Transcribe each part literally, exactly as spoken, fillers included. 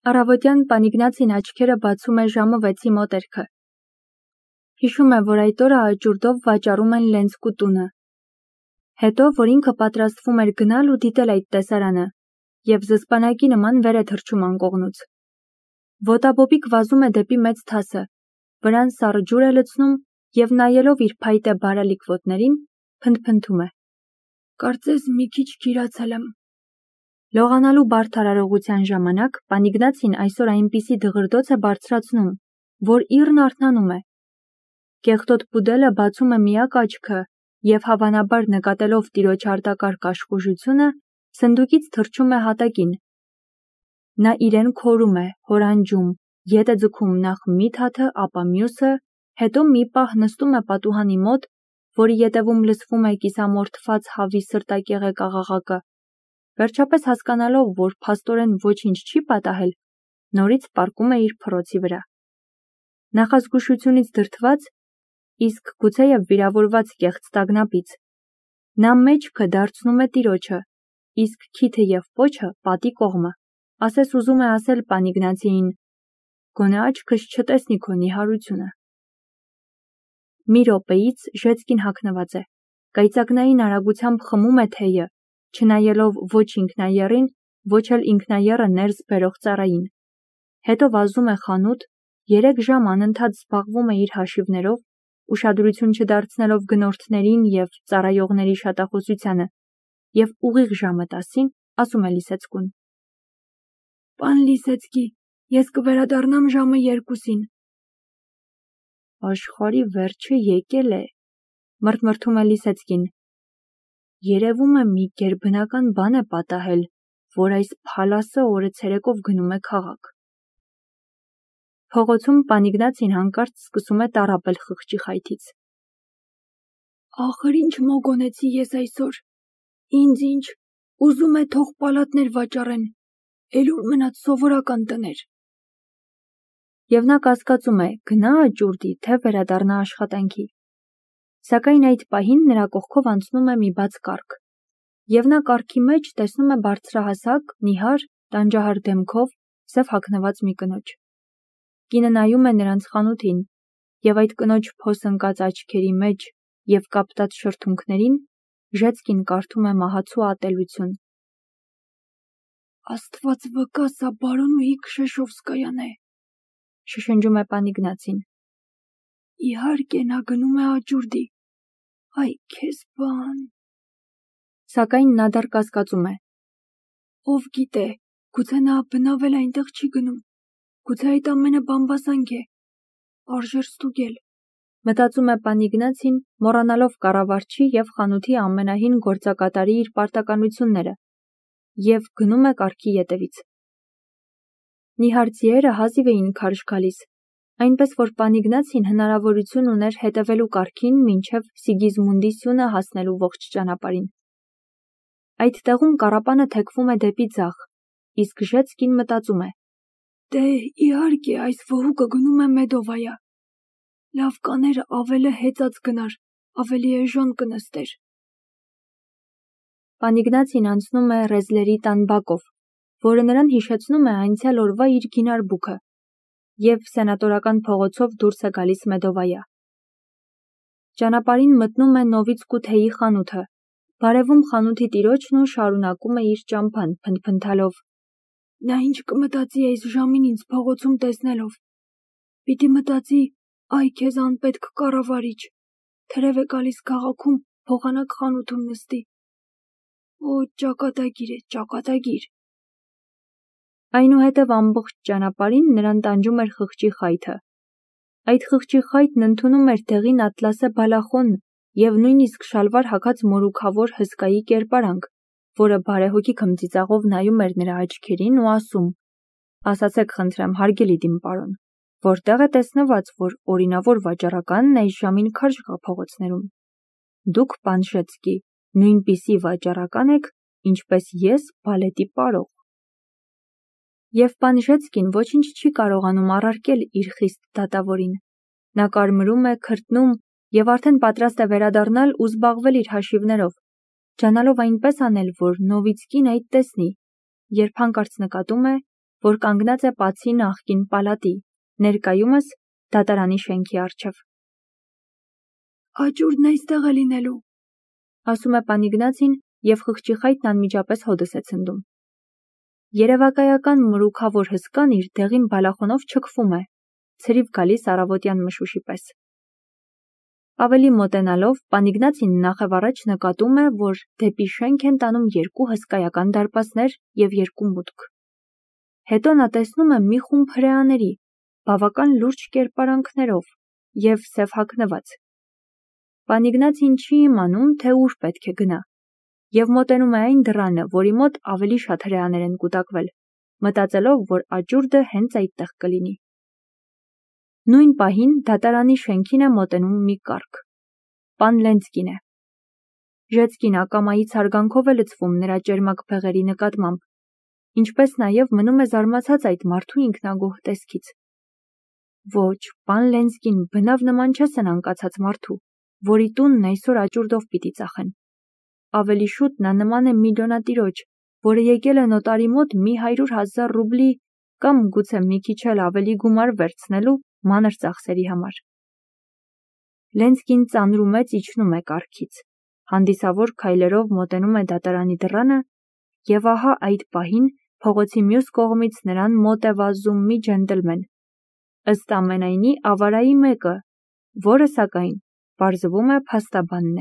Առավոտյան Պանիգնացին աչքերը բացում է ժամը վեցի մոտերքը։ Հիշում է, որ այդ օրը աճուրդով վաճառում են Լենսկու տունը։ Հետո, որ ինքը պատրաստվում էր գնալ ու դիտել այդ տեսարանը, և զսպանակի նման վեր է թռչում անկողնուց։ Ոտաբոբիկ վազում է դեպի մեծ թասը, վրան սառը ջուր է լցնում և նայելով իր փայտե բարալիկ ոտներին, փնթփնթում է. «Կարծես մի քիչ քիրացել եմ»։ Լողանալու բարդ արարողության ժամանակ Պանիգնացին այսօր այնպիսի դղրդոց է բարձրացնում, որ իռն արթնանում է։ Կեղտոտ պուդելը բացում է միակ աչքը և հավանաբար նկատելով տիրոջ արտակարգ աշխուժությունը, սնդուկից թռչում է հատակին։ Նա իրեն քորում է, հորանջում, ետ է ձգում նախ մի թաթը, ապա մյուսը, հետո մի պահ նստում է պատուհանի մոտ, որի ետևում լսվում է կիսամորթված հավի սրտակեղեկ աղաղակը։ Վերջապես հասկանալով, որ փաստորեն ոչինչ չի պատահել, նորից պառկում է իր փռոցի վրա։ Նախազգուշությունից դրդված, իսկ գուցեև վիրավորված կեղծ տագնապից, նա մեջքը դարձնում է տիրոջը, իսկ քիթը և պոչը պատի կողմը, ասես ուզում է ասել Պանիգնացիին. «Գոնե աչքս չտեսնի քո նիհարությունը»։ Մի րոպեից Ժեցկին հագնված է, կայծակնային արագությամբ խմում է թեյը, չնայելով ոչ ինքնաեռին, ոչ էլ ինքնաեռը ներս բերող ծառային։ Հետո վազում է խանութ, երեք ժամ անընդհատ զբաղվում է իր հաշիվներով, ուշադրություն չդարձնելով գնորդներին և ծառայողների շատախոսությանը, և ուղիղ ժամը տասին ասում է Լիսեցկուն. «Պան Լիսեցկի, ես կվերադառնամ ժամը երկուսին»։ Աշխարհի վերջը եկել է, մռթմռթում է Լիսեցկին։ Երևում է մի գերբնական բան է պատահել, որ այս փալասը օրը ցերեկով գնում է քաղաք։ Փողոցում Պանիգնացին հանկարծ սկսում է տառապել խղճի խայթից։ Ախր ինչ մոգոնեցի ես այսօր, ինձ ինչ, ուզում է թող պալատներ վաճառեն, էլ ուր մնաց սովորական տներ։ Եվ նա կասկածում է, գնա աճուրդի, թե վերադառնա աշխատանքի։ Սակայն այդ պահին նրա կողքով անցնում է մի բաց կառք, և նա կառքի մեջ տեսնում է բարձրահասակ, նիհար, տանջահար դեմքով, սև հագնված մի կնոջ։ Կինը նայում է նրանց խանութին, և այդ կնոջ փոս ընկած աչքերի մեջ և կապտած շրթունքներին Ժեցկին կարդում է մահացու ատելություն։ Աստված վկա, սա բարոնուհի Քշեշովսկայան է, շշնջում է Պանիգնացին։ Իհարկե, նա գնում է աճուրդի։ Այ քեզ բան։ Սակայն նա դեռ կասկածում է։ Ով գիտե, գուցե նա բնավ էլ այնտեղ չի գնում, գուցե այդ ամենը բամբասանք է, արժեր ստուգել, մտածում է Պանիգնացին, մոռանալով կառավարչի և խանութի ամենահին գործակատարի իր պարտականությունները, և գնում է կառքի ետևից։ Նիհար ձիերը հազիվ էին քարշ գալիս, այնպես որ Պանիգնացին հնարավորություն ուներ հետևելու կառքին մինչև Սիգիզմունդի սյունը հասնելու ողջ ճանապարհին։ Այդ տեղում կառապանը թեքվում է դեպի ձախ, իսկ Ժեցկին մտածում է. Դե, իհարկե, այս վհուկը գնում է Մեդովայա։ Լավ կաներ ավելը հեծած գնար, ավելի էժան կնստեր։ Պանիգնացին անցնում է Ռեզլերի տան բակով, որը նրան հիշեցնում է անցյալ օրվա իր գինար բուքը, և Սենատորական փողոցով դուրս է գալիս Մեդովայա։ Ճանապարհին մտնում է Նովիցկու թեյի խանութը, բարևում խանութի տիրոջն ու շարունակում է իր ճամփան, փնթփնթալով. Նա ինչ կմտածի այս ժամին ինձ փողոցում տեսնելով։ Պիտի մտածի, այ քեզ անպետք կառավարիչ, թրև է գալիս քաղաքում, փողանակ խանութում նստի։ Օ, ճակատագիր է, ճակատագիր։ Այնուհետև ամբողջ ճանապարհին նրան տանջում էր խղճի խայթը։ Այդ խղճի խայթն ընդունում էր դեղին ատլասե բալախոն և նույնիսկ շալվար հագած մորուքավոր հսկայի կերպարանք, որը բարեհոգի քմծիծաղով նայում էր նրա աչքերին ու ասում. Ասացեք խնդրեմ, հարգելի դիմ պարոն, որտեղ է տեսնված, որ օրինավոր վաճառականն այս ժամին քարշ կա փողոցներում։ Դուք, պան Ժեցկի, նույնպիսի վաճառական եք, ինչպես ես բալետի պարող։ Եվ պան Ժեցկին ոչինչ չի կարողանում առարկել իր խիստ դատավորին։ Նա կարմրում է, քրտնում և արդեն պատրաստ է վերադառնալ ու զբաղվել իր հաշիվներով, ջանալով այնպես անել, որ Նովիցկին այդ տեսնի, երբ հանկարծ նկատում է, որ կանգնած է Պացի նախկին պալատի, ներկայումս դատարանի շենքի առջև։ Աճուրդն այստեղ է լինելու, ասում է պան Իգնացին և խղճի խայտն անմիջապես հոդս է ցնդում։ Երևակայական մրուքավոր հսկան իր դեղին բալախոնով չքվում է, ցրիվ գալիս առավոտյան մշուշի պես։ Ավելի մոտենալով պան Իգնացին նախև առաջ նկատում է, որ դեպի շենք են տանում երկու հսկայական դարպասներ և երկու մուտք։ Հետո նա տեսնում է մի խումբ հրեաների, բավական լուրջ կերպարանքներով և սև հագնված։ Պան Իգնացին չի իմանում, թե ուր պետք է գնա, և մոտենում է այն դռանը, որի մոտ ավելի շատ հրեաներ են կուտակվել, մտածելով, որ աճուրդը հենց այդտեղ կլինի։ Նույն պահին դատարանի շենքին է մոտենում մի կառք։ Պան Լենցկին է։ Ժեցկին ակամայից հարգանքով է լցվում նրա ճերմակ փեղերի նկատմամբ, ինչպես նաև մնում է զարմացած այդ մարդու ինքնագոհ տեսքից։ Ոչ, պան Լենցկին բնավ նման չէ սնանկացած մարդու, որի տունն այսօր աճուրդով պիտի ծախեն։ Ավելի շուտ նա նման է միլիոնատիրոջ, որը եկել է նոտարի մոտ մի հարյուր հազար ռուբլի կամ գուցե մի քիչ էլ ավելի գումար վերցնելու մանր ծախսերի համար։ Լենցկին ծանրումեծ իջնում է կառքից, հանդիսավոր քայլերով մոտենում է դատարանի դռանը, և ահա այդ պահին փողոցի մյուս կողմից նրան մոտ է վազում մի ջենտլմեն, ըստ ամենայնի ավարայի մեկը, որը սակայն պարզվում է փաստաբանն է։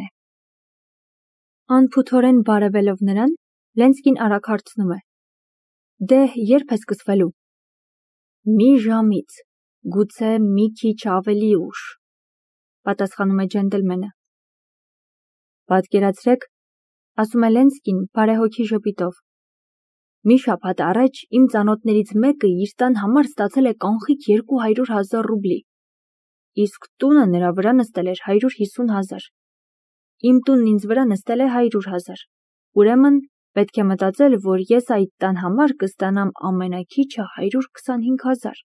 Անփութորեն բարևելով նրան, Լենցկին արագ հարցնում է. Դե, երբ է սկսվելու։ Մի ժամից, գուցե մի քիչ ավելի ուշ, պատասխանում է ջենտլմենը։ Պատկերացրեք, ասում է Լենցկին բարեհոգի ժպիտով, մի շաբաթ առաջ իմ ծանոթներից մեկը իր տան համար ստացել է կանխիկ երկու հարյուր հազար ռուբլի, իսկ տունը նրա վրա նստել էր հարյուր հիսուն հազար։ Իմ տունն ինձ վրա նստել է հարյուր հազար, ուրեմն պետք է մտածել, որ ես այդ տան համար կստանամ ամենաքիչը հարյուր քսանհինգ հազար։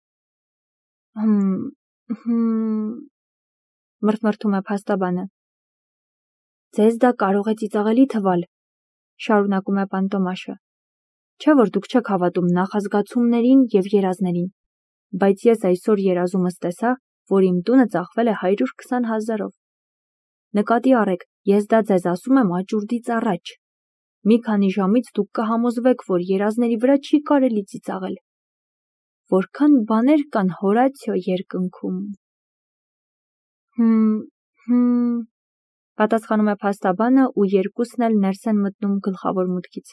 Հմ, հմ, մրթմրթում է փաստաբանը։ Ձեզ դա կարող է ծիծաղելի թվալ, շարունակում է պան Տոմաշը, չէ՞ որ դուք չեք հավատում նախազգացումներին և երազներին, բայց ես այսօր երազումս տեսա, որ իմ տունը ծախվել է հարյուր քսան հազարով։ Նկատի առեք, ես դա ձեզ ասում եմ աճուրդից առաջ։ Մի քանի ժամից դուք կհամոզվեք, որ երազների վրա չի կարելի ծիծաղել։ Որքան բաներ կան Հորացիո երկնքում։ Հմ, հմ, պատասխանում է փաստաբանը ու երկուսն էլ ներս են մտնում գլխավոր մուտքից։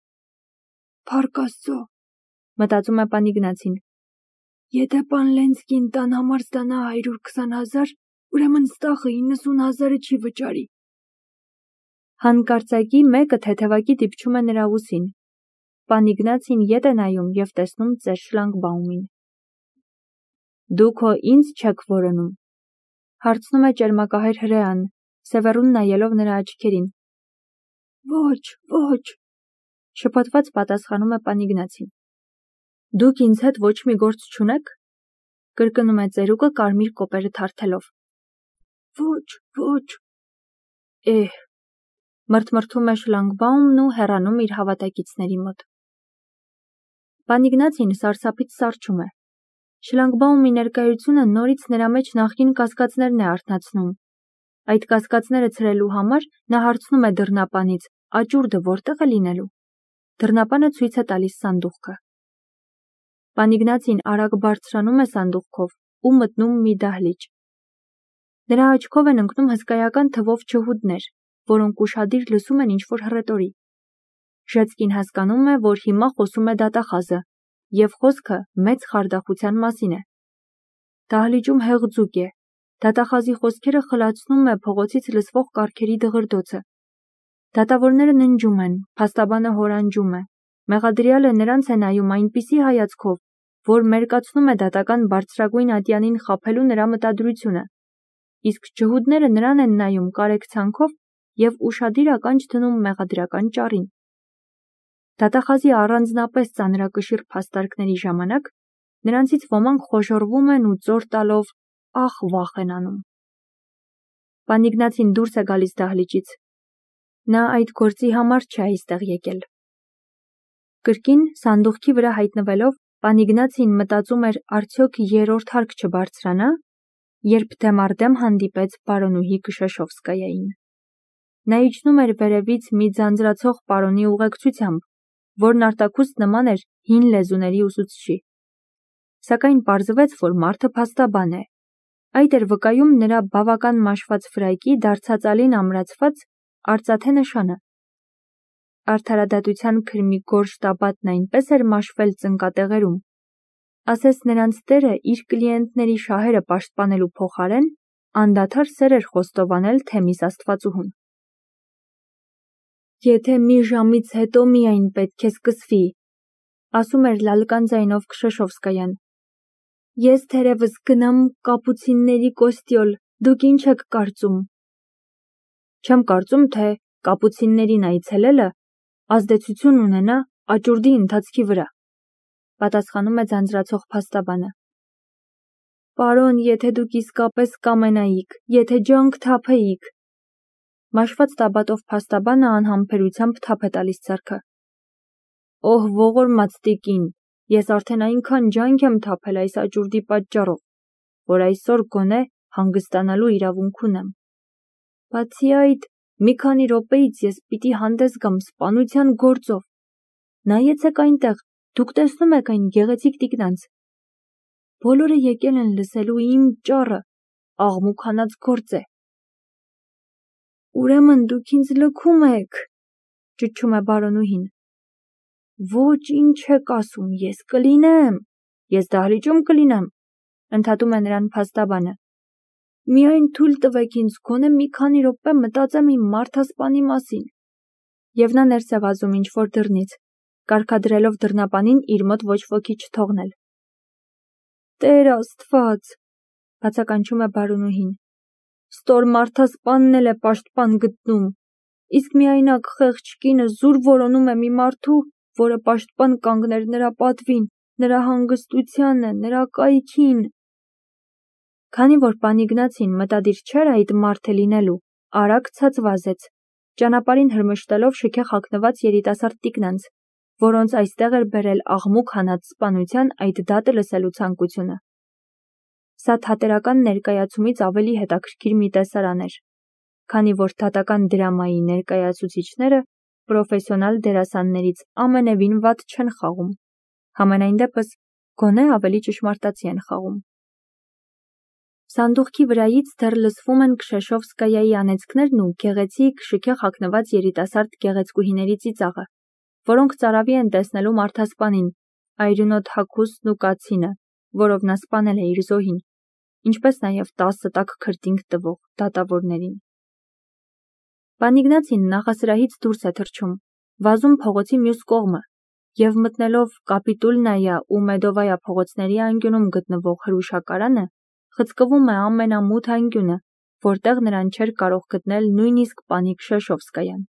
Փառք Աստծո, մտածում է պան Իգնացին։ Եթե պան Լենցկին տան համար ստանա հարյուր քսան հազար, ուրեմն ստախը իննսուն հազարը չի վճարի։ Հանկարծակի մեկը թեթևակի դիպչում է նրա ուսին։ Պան Իգնացին ետ է նայում և տեսնում ծեր շլանգբաումին։ Դուք հո ինձ չեք որոնում, հարցնում է ճերմակահայր հրեան, սևեռուն նայելով նրա աչքերին։ Ոչ, ոչ, շփոթված պատասխանում է պան Իգնացին։ Դուք ինձ հետ ոչ մի գործ չունեք, կրկնում է ծերուկը կարմիր կոպերը թարթելով։ Ոչ, ոչ, Էհ, մրթմրթում է շլանգբաումն ու հեռանում իր հավատակիցների մոտ։ Պան Իգնացին սարսափից սառչում է։ Շլանգբաումի ներկայությունը նորից նրա մեջ նախկին կասկածներն է արթնացնում։ Այդ կասկածները ցրելու համար նա հարցնում է դռնապանից, աճուրդը որտեղ է լինելու։ Դռնապանը ցույց է տալիս սանդուղքը։ Պան Իգնացին արագ բարձրանում է սանդուղքով ու մտնում մի դահլիճ։ Նրա աչքով են ընկնում հսկայական թվով ջհուդներ, որոնք ուշադիր լսում են ինչ-որ հռետորի։ Ժեցկին հասկանում է, որ հիմա խոսում է դատախազը, և խոսքը մեծ խարդախության մասին է։ Դահլիճում հեղձուկ է, դատախազի խոսքերը խլացնում է փողոցից լսվող կառքերի դղրդոցը։ Դատավորները ննջում են, փաստաբանը հորանջում է, մեղադրյալը նրանց է նայում այնպիսի հայացքով, որ մերկացնում է դատական բարձրագույն ատյանին խաբելու նրա մտադրությունը, իսկ ջհուդները նրան են նայում կարեկցանքով և ուշադիր ականջ դնում մեղադրական ճառին։ Դատախազի առանձնապես ծանրակշիռ փաստարկների ժամանակ նրանցից ոմանք խոժոռվում են ու ծոր տալով ախ-վախ են անում։ Պան Իգնացին դուրս է գալիս դահլիճից։ Նա այդ գործի համար չէ այստեղ եկել։ Կրկին սանդուղքի վրա հայտնվելով պան Իգնացին մտածում էր արդյոք երրորդ հարկ չբարձրանա, երբ դեմառդեմ հանդիպեց պարոնուհի Կշեշովսկայային։ Նա իջնում էր վերևից մի ձանձրացող պարոնի ուղեկցությամբ, որն արտաքուստ նման էր հին լեզուների ուսուցչի։ Սակայն պարզվեց, որ մարդը փաստաբան է։ Այդ էր վկայում նրա բավական մաշված ֆրակի դարձածալին ամրացված արծաթե նշանը։ Արդարադատության քրմի գորշ տաբատն այնպես էր մաշվել ծնկատեղերում, ասես նրանց տերը իր կլիենտների շահերը պաշտպանելու փոխարեն անդադար սեր էր խոստովանել Թեմիս աստվածուհուն։ Եթե մի ժամից հետո միայն պետք է սկսվի, ասում էր լալկան ձայնով Կշեշովսկայան։ Ես թերևս գնամ կապուցինների կոստյոլ, դուք ինչ եք կարծում։ Չեմ կարծում, թե կապուցիններին այցելելը ազդեցություն ունենա աճուրդի ընթացքի վրա, պատասխանում է ձանձրացող փաստաբանը։ Պարոն, եթե դուք իսկապես կամենայիք, եթե ջանք թափեիք։ Մաշված տաբատով փաստաբանը անհամբերությամբ թափ է տալիս ձեռքը։ Օհ, ողորմած տիկին, ես արդեն այնքան ջանք եմ թափել այս աճուրդի պատճառով, որ այսօր գոնե հանգստանալու իրավունք ունեմ։ Բացի այդ, մի քանի րոպեից ես պիտի հանդես գամ սպանության գործով։ Նայեցեք այնտեղ, դուք տեսնում եք այն գեղեցիկ տիկնանց։ Բոլորը եկել են լսելու իմ ճառը, աղմուկ հանած գործ է։ Ուրեմն դուք ինձ լքում եք, ճչում է բարոնուհին։ Ոչ, ինչ եք ասում, ես կլինեմ, ես դահլիճում կլինեմ, ընդհատում է նրան փաստաբանը։ Միայն թույլ տվեք ինձ գոնե մի քանի րոպե մտածեմ իմ մարդասպանի մասին։ Եվ նա ներս է վազում ինչ-որ դռնից, կարգադրելով դռնապանին իր մոտ ոչ ոքի չթողնել։ Տեր Աստված, բացականչում է բարոնուհին։ Ստոր մարդասպանն էլ է պաշտպան գտնում, իսկ միայնակ խեղճ կինը զուր որոնում է մի մարդու, որը պաշտպան կանգներ նրա պատվին, նրա հանգստությանը, նրա կայքին։ Քանի որ պան Իգնացին մտադիր չէր այդ մարդը լինելու, արագ ցած վազեց, ճանապարհին հրմշտելով շքեղ հագնված երիտասարդ տիկնանց, որոնց այստեղ էր բերել աղմուկ հանած սպանության այդ դատը լսելու ցանկությունը։ Սա թատերական ներկայացումից ավելի հետաքրքիր մի տեսարան էր, քանի որ դատական դրամայի ներկայացուցիչները պրոֆեսիոնալ դերասաններից ամենևին վատ չեն խաղում, համենայն դեպս գոնե ավելի ճշմարտացի են խաղում։ Սանդուղքի վրայից դեռ լսվում են Կշեշովսկայայի անեծքներն ու գեղեցիկ շքեղ հագնված երիտասարդ գեղեցկուհիների ծիծաղը, որոնք ծարավի են տեսնելու մարդասպանին, այրունոտ հագուստն ու կացինը, որով նա սպանել է իր զոհին, ինչպես նաև տասը տակ քրտինք տվող դատավորներին։ Պան Իգնացին նախասրահից դուրս է թռչում, վազում փողոցի մյուս կողմը և մտնելով Կապիտուլնայա ու Մեդովայա փողոցների անկյունում գտնվող հրուշակարանը, խցկվում է ամենամութ անկյունը, որտեղ նրան չէր կարող գտնել նույնիսկ պանի Կշեշովսկայան։